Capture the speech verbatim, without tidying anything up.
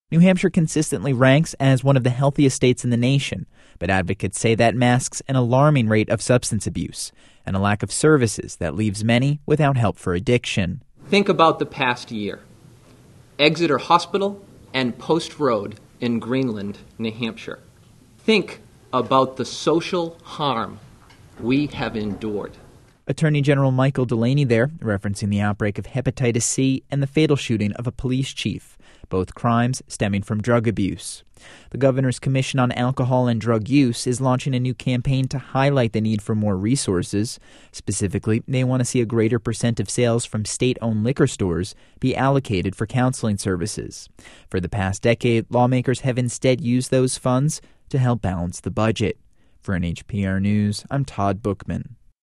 New Hampshire consistently ranks as one of the healthiest states in the nation, but advocates say that masks an alarming rate of substance abuse and a lack of services that leaves many without help for addiction. Think about the past year. Exeter Hospital and Post Road in Greenland, New Hampshire. Think about the social harm we have endured. Attorney General Michael Delaney there, referencing the outbreak of hepatitis C and the fatal shooting of a police chief, both crimes stemming from drug abuse. The Governor's Commission on Alcohol and Drug Use is launching a new campaign to highlight the need for more resources. Specifically, they want to see a greater percent of sales from state-owned liquor stores be allocated for counseling services. For the past decade, lawmakers have instead used those funds to help balance the budget. For N H P R News, I'm Todd Bookman.